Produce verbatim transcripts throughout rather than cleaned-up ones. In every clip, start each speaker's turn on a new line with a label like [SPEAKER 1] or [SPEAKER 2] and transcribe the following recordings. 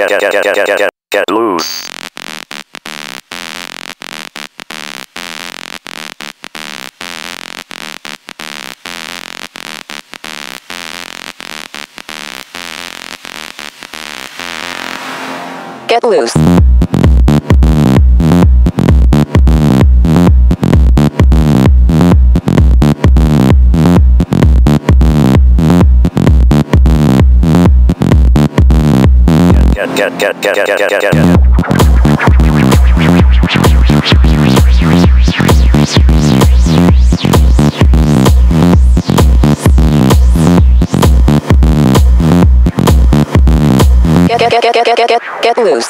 [SPEAKER 1] get get get get get get get loose.
[SPEAKER 2] Get loose.
[SPEAKER 1] Get get get get get get get get get.
[SPEAKER 2] Get get get get get get get get loose.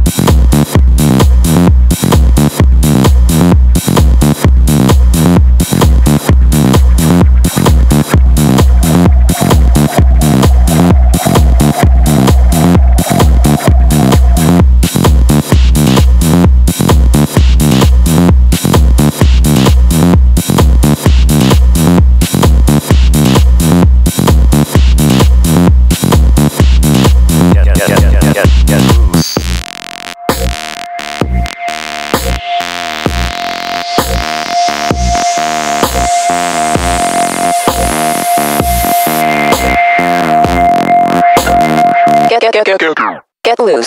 [SPEAKER 2] Get get get get get loose.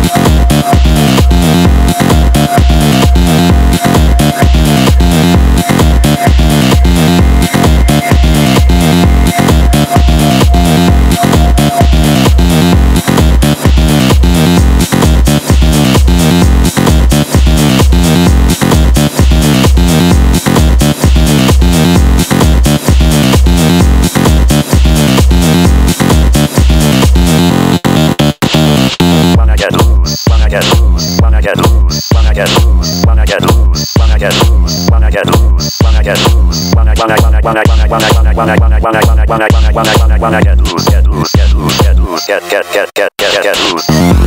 [SPEAKER 1] Get loose, when I get loose, when I get loose, when I get loose, when I get loose, when I get loose, when I get loose, when I when I when I when I when I when I when I when I when I when I when I when I when I when I when I when I get loose, get loose, get loose, get loose, get get get get get get loose.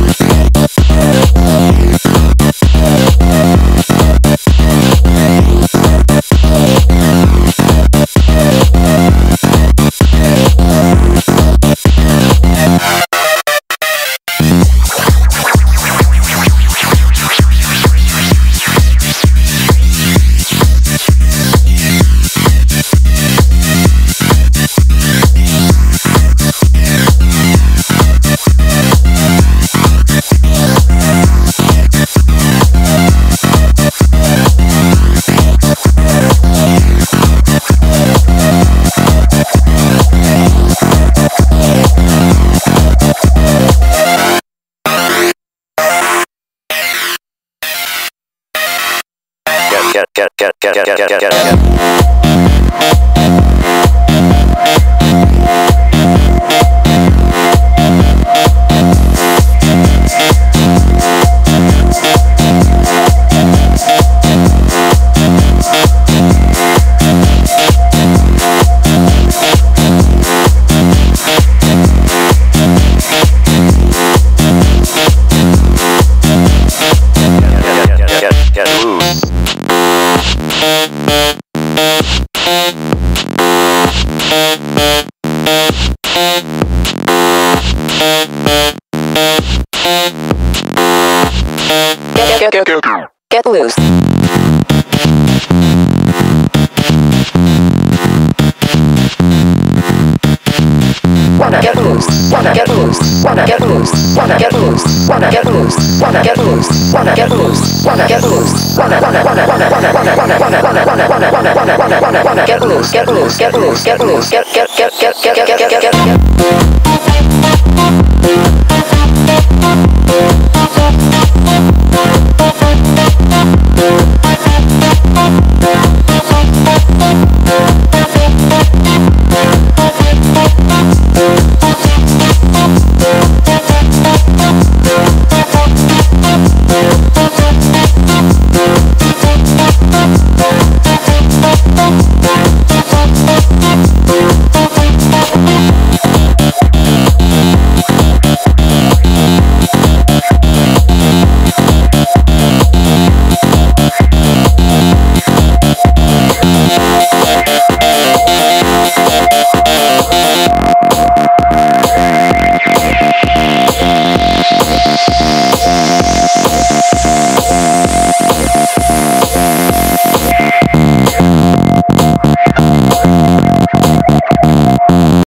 [SPEAKER 1] Get get get get get get get get get. Get get get get
[SPEAKER 2] Get loose. Wanna get loose, wanna get loose, wanna get loose, wanna get loose, wanna get loose, wanna get loose, wanna get loose, wanna get loose, wanna wanna wanna wanna wanna wanna wanna wanna wanna wanna wanna wanna wanna wanna wanna wanna get loose, get loose, get loose, get loose, get get get get get get get get get.